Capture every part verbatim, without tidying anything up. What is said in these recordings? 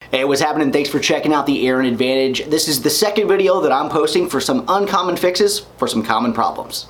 Hey, what's happening? Thanks for checking out the Aaron Advantage. This is the second video that I'm posting for some uncommon fixes for some common problems.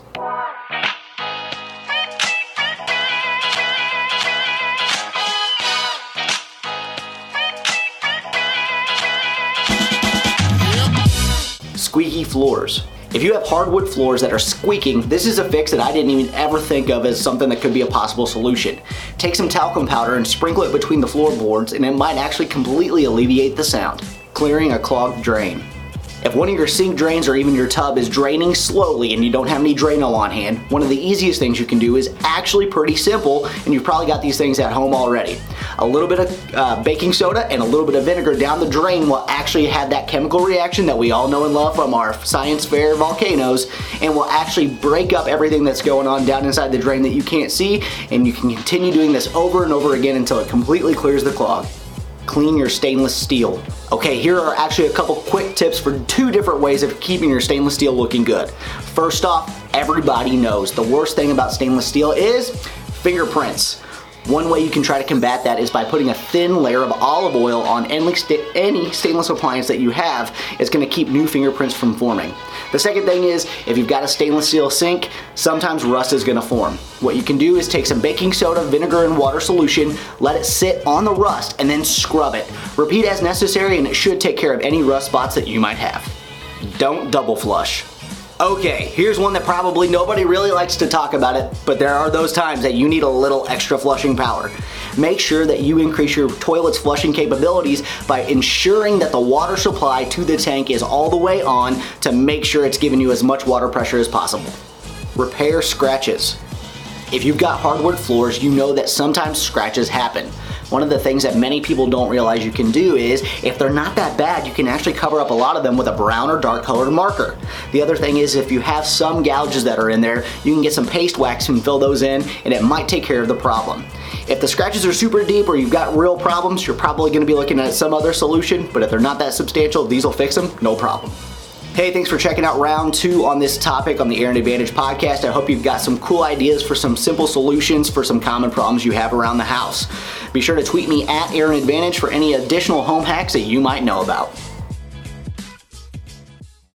Squeaky floors. If you have hardwood floors that are squeaking, this is a fix that I didn't even ever think of as something that could be a possible solution. Take some talcum powder and sprinkle it between the floorboards and it might actually completely alleviate the sound, clearing a clogged drain. If one of your sink drains or even your tub is draining slowly and you don't have any Drano on hand, one of the easiest things you can do is actually pretty simple, and you've probably got these things at home already. A little bit of uh, baking soda and a little bit of vinegar down the drain will actually have that chemical reaction that we all know and love from our science fair volcanoes, and will actually break up everything that's going on down inside the drain that you can't see, and you can continue doing this over and over again until it completely clears the clog. Clean your stainless steel. Okay, here are actually a couple quick tips for two different ways of keeping your stainless steel looking good. First off, everybody knows the worst thing about stainless steel is fingerprints. One way you can try to combat that is by putting a thin layer of olive oil on any stainless appliance that you have. It's going to keep new fingerprints from forming. The second thing is, if you've got a stainless steel sink, sometimes rust is going to form. What you can do is take some baking soda, vinegar, and water solution, let it sit on the rust, and then scrub it. Repeat as necessary, and it should take care of any rust spots that you might have. Don't double flush. Okay, here's one that probably nobody really likes to talk about it, but there are those times that you need a little extra flushing power. Make sure that you increase your toilet's flushing capabilities by ensuring that the water supply to the tank is all the way on to make sure it's giving you as much water pressure as possible. Repair scratches. If you've got hardwood floors, you know that sometimes scratches happen. One of the things that many people don't realize you can do is, if they're not that bad, you can actually cover up a lot of them with a brown or dark colored marker. The other thing is, if you have some gouges that are in there, you can get some paste wax and fill those in, and it might take care of the problem. If the scratches are super deep or you've got real problems, you're probably going to be looking at some other solution, but if they're not that substantial, these will fix them, no problem. Hey, thanks for checking out round two on this topic on the Aaron Advantage podcast. I hope you've got some cool ideas for some simple solutions for some common problems you have around the house. Be sure to tweet me at Aaron Advantage for any additional home hacks that you might know about.